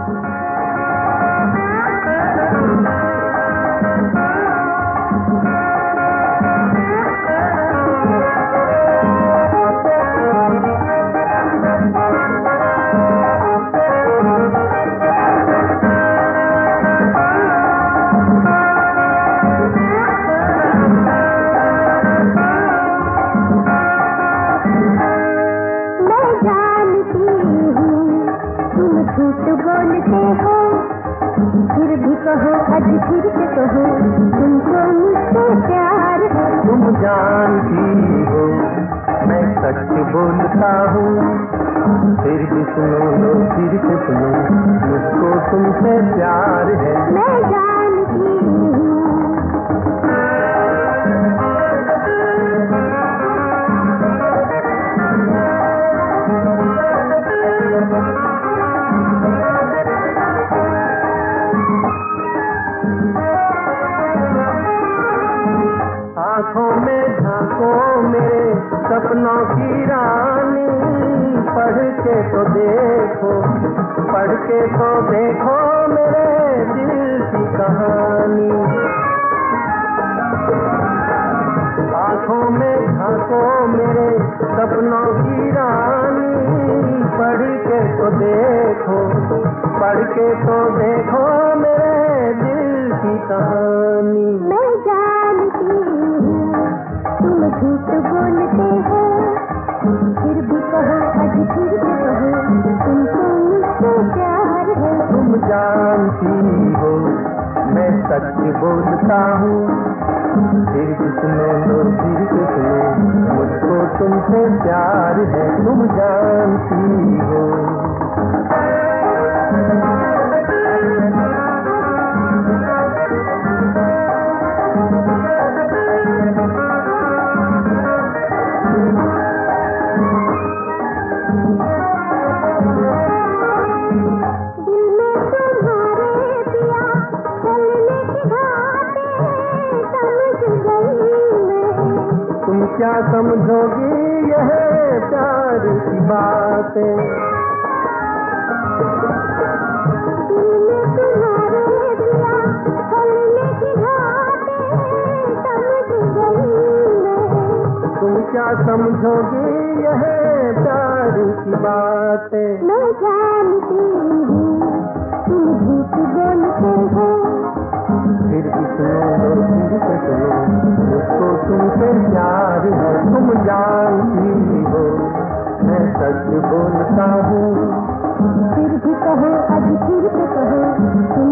झूठ बोलते हो फिर भी कहो, आज फिर से कहो, तुमको मुझसे प्यार है। तुम जानती हो मैं सच बोलता हूँ, फिर भी सुनो लो, फिर से सुनो, मुझको तुमसे प्यार है। मैं जानती हूँ आँखों में झांको मेरे सपनों की रानी, पढ़ के तो देखो, पढ़ के तो देखो मेरे दिल की कहानी। आँखों में झांको मेरे सपनों की रानी, पढ़ के तो देखो, पढ़ के तो देखो मेरे दिल की कहानी। मैं जानती हूँ तुम झूठ बोलते हो, फिर भी कहो, आज फिर से कहो, तुमको मुझसे प्यार है। तुम जानती हो मैं सच बोलता हूँ, फिर भी सुनो लो, फिर से सुनो, मुझको तुमसे प्यार है। तुम जानती हो क्या समझोगी यह प्यार की बातें। तुमने तुम्हारे दिया चलने की घाटें, समझ गई मैं। तुम क्या समझोगी यह प्यार की बातें। मैं जानती हूँ तुम झूठ बोलते हो, फिर भी सुनो, फिर से सुनो, मुझको तुमसे प्यार है। तुम जानती हो मैं सच बोलता हूँ, फिर भी कहो, आज फिर से कहो,